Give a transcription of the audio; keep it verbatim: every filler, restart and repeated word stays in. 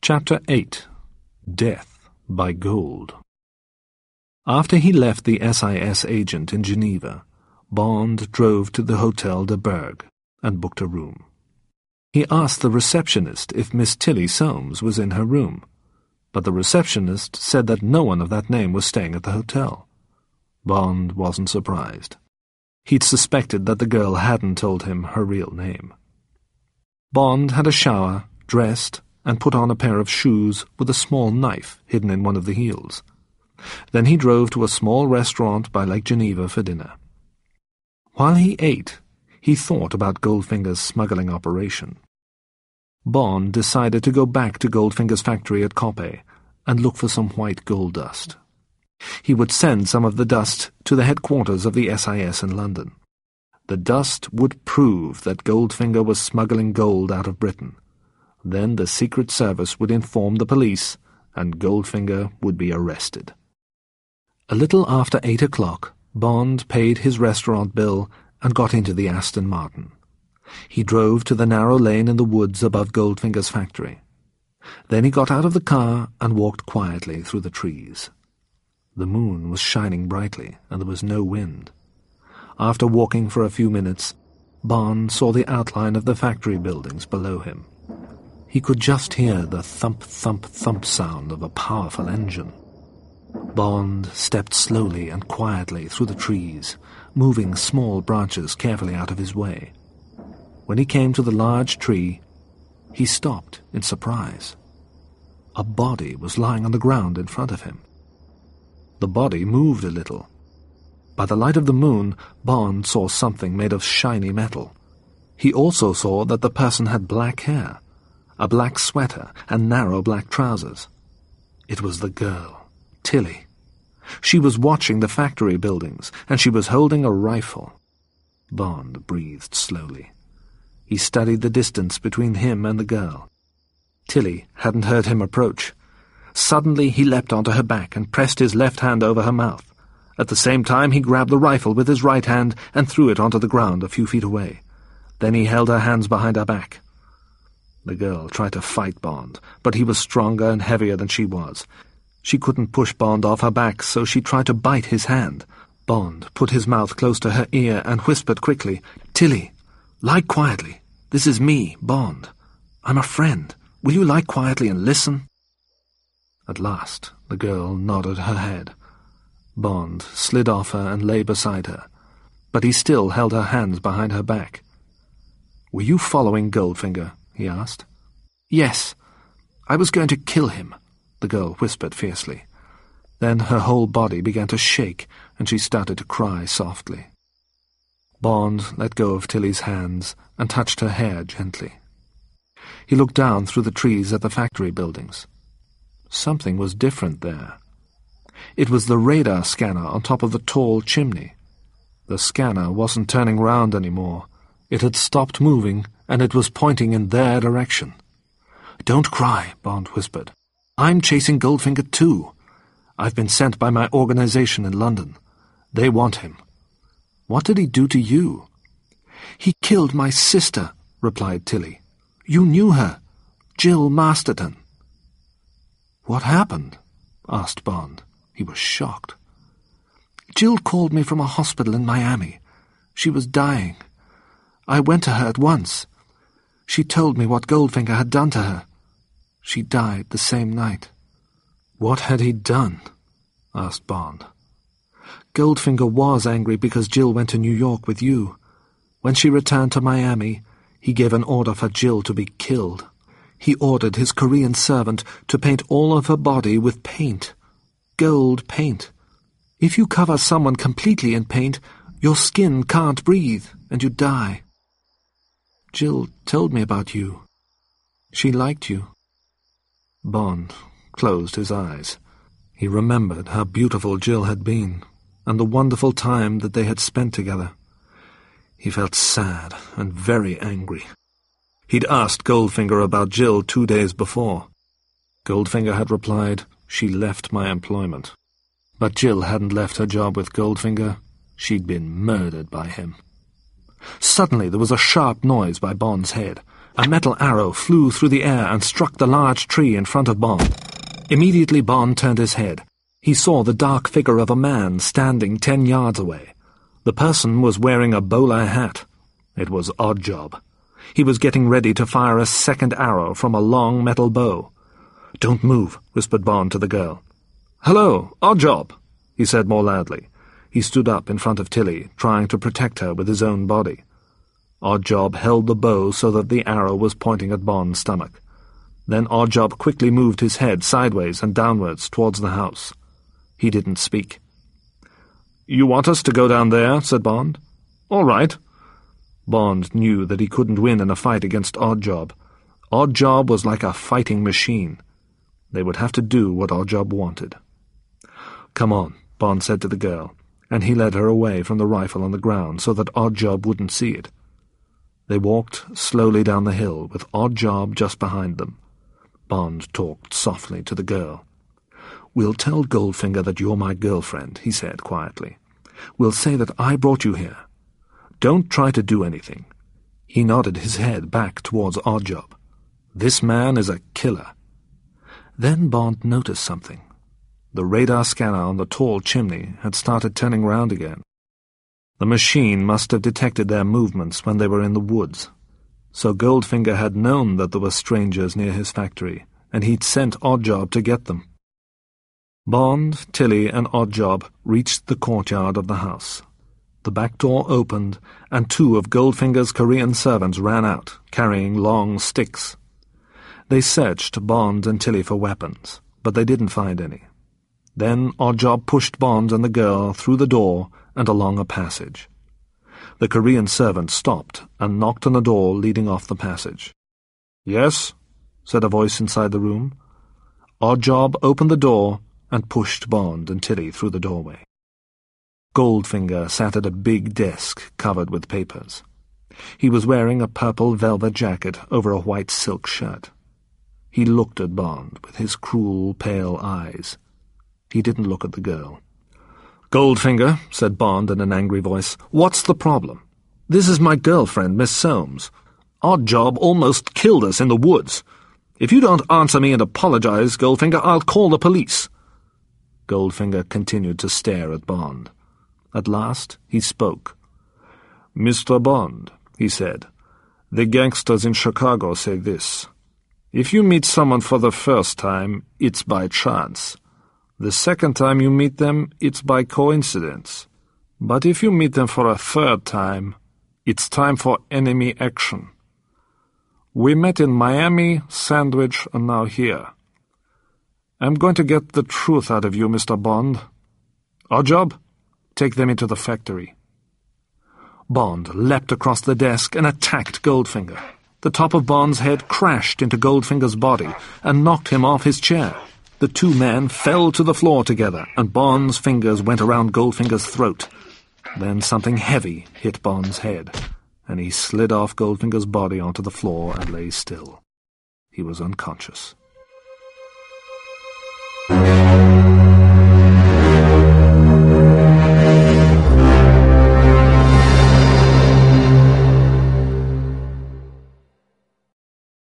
Chapter eight. Death by Gold. After he left the S I S agent in Geneva, Bond drove to the Hotel de Berg and booked a room. He asked the receptionist if Miss Tilly Soames was in her room, but the receptionist said that no one of that name was staying at the hotel. Bond wasn't surprised. He'd suspected that the girl hadn't told him her real name. Bond had a shower, dressed, and put on a pair of shoes with a small knife hidden in one of the heels. Then he drove to a small restaurant by Lake Geneva for dinner. While he ate, he thought about Goldfinger's smuggling operation. Bond decided to go back to Goldfinger's factory at Coppet and look for some white gold dust. He would send some of the dust to the headquarters of the S I S in London. The dust would prove that Goldfinger was smuggling gold out of Britain. Then the Secret Service would inform the police, and Goldfinger would be arrested. A little after eight o'clock, Bond paid his restaurant bill and got into the Aston Martin. He drove to the narrow lane in the woods above Goldfinger's factory. Then he got out of the car and walked quietly through the trees. The moon was shining brightly, and there was no wind. After walking for a few minutes, Bond saw the outline of the factory buildings below him. He could just hear the thump-thump-thump sound of a powerful engine. Bond stepped slowly and quietly through the trees, moving small branches carefully out of his way. When he came to the large tree, he stopped in surprise. A body was lying on the ground in front of him. The body moved a little. By the light of the moon, Bond saw something made of shiny metal. He also saw that the person had black hair, a black sweater, and narrow black trousers. It was the girl, Tilly. She was watching the factory buildings, and she was holding a rifle. Bond breathed slowly. He studied the distance between him and the girl. Tilly hadn't heard him approach. Suddenly he leapt onto her back and pressed his left hand over her mouth. At the same time he grabbed the rifle with his right hand and threw it onto the ground a few feet away. Then he held her hands behind her back. The girl tried to fight Bond, but he was stronger and heavier than she was. She couldn't push Bond off her back, so she tried to bite his hand. Bond put his mouth close to her ear and whispered quickly, "Tilly, lie quietly. This is me, Bond. I'm a friend. Will you lie quietly and listen?" At last, the girl nodded her head. Bond slid off her and lay beside her, but he still held her hands behind her back. "Were you following Goldfinger?" he asked. "Yes. I was going to kill him," the girl whispered fiercely. Then her whole body began to shake, and she started to cry softly. Bond let go of Tilly's hands and touched her hair gently. He looked down through the trees at the factory buildings. Something was different there. It was the radar scanner on top of the tall chimney. The scanner wasn't turning round anymore. It had stopped moving, and it was pointing in their direction. "Don't cry," Bond whispered. "I'm chasing Goldfinger too. I've been sent by my organization in London. They want him." "What did he do to you?" "He killed my sister," replied Tilly. "You knew her, Jill Masterton." "What happened?" asked Bond. He was shocked. "Jill called me from a hospital in Miami. She was dying. I went to her at once. She told me what Goldfinger had done to her. She died the same night." "What had he done?" asked Bond. "Goldfinger was angry because Jill went to New York with you. When she returned to Miami, he gave an order for Jill to be killed. He ordered his Korean servant to paint all of her body with paint. Gold paint. If you cover someone completely in paint, your skin can't breathe, and you die. Jill told me about you. She liked you." Bond closed his eyes. He remembered how beautiful Jill had been, and the wonderful time that they had spent together. He felt sad and very angry. He'd asked Goldfinger about Jill two days before. Goldfinger had replied, "She left my employment." But Jill hadn't left her job with Goldfinger. She'd been murdered by him. Suddenly there was a sharp noise by Bond's head. A metal arrow flew through the air and struck the large tree in front of Bond. Immediately Bond turned his head. He saw the dark figure of a man standing ten yards away. The person was wearing a bowler hat. It was Oddjob. He was getting ready to fire a second arrow from a long metal bow. "Don't move," whispered Bond to the girl. "Hello, Oddjob," he said more loudly. He stood up in front of Tilly, trying to protect her with his own body. Oddjob held the bow so that the arrow was pointing at Bond's stomach. Then Oddjob quickly moved his head sideways and downwards towards the house. He didn't speak. "You want us to go down there?" said Bond. "All right." Bond knew that he couldn't win in a fight against Oddjob. Oddjob was like a fighting machine. They would have to do what Oddjob wanted. "Come on," Bond said to the girl, and he led her away from the rifle on the ground so that Oddjob wouldn't see it. They walked slowly down the hill, with Oddjob just behind them. Bond talked softly to the girl. "We'll tell Goldfinger that you're my girlfriend," he said quietly. "We'll say that I brought you here. Don't try to do anything." He nodded his head back towards Oddjob. "This man is a killer." Then Bond noticed something. The radar scanner on the tall chimney had started turning round again. The machine must have detected their movements when they were in the woods. So Goldfinger had known that there were strangers near his factory, and he'd sent Oddjob to get them. Bond, Tilly, and Oddjob reached the courtyard of the house. The back door opened, and two of Goldfinger's Korean servants ran out, carrying long sticks. They searched Bond and Tilly for weapons, but they didn't find any. Then Oddjob pushed Bond and the girl through the door and along a passage. The Korean servant stopped and knocked on the door leading off the passage. "Yes?" said a voice inside the room. Oddjob opened the door and pushed Bond and Tilly through the doorway. Goldfinger sat at a big desk covered with papers. He was wearing a purple velvet jacket over a white silk shirt. He looked at Bond with his cruel, pale eyes. He didn't look at the girl. "Goldfinger," said Bond in an angry voice, "what's the problem? This is my girlfriend, Miss Soames. Oddjob almost killed us in the woods. If you don't answer me and apologize, Goldfinger, I'll call the police." Goldfinger continued to stare at Bond. At last he spoke. "Mister Bond," he said, "the gangsters in Chicago say this. If you meet someone for the first time, it's by chance. The second time you meet them, it's by coincidence. But if you meet them for a third time, it's time for enemy action. We met in Miami, Sandwich, and now here. I'm going to get the truth out of you, Mister Bond. Oddjob, take them into the factory." Bond leapt across the desk and attacked Goldfinger. The top of Bond's head crashed into Goldfinger's body and knocked him off his chair. The two men fell to the floor together, and Bond's fingers went around Goldfinger's throat. Then something heavy hit Bond's head, and he slid off Goldfinger's body onto the floor and lay still. He was unconscious.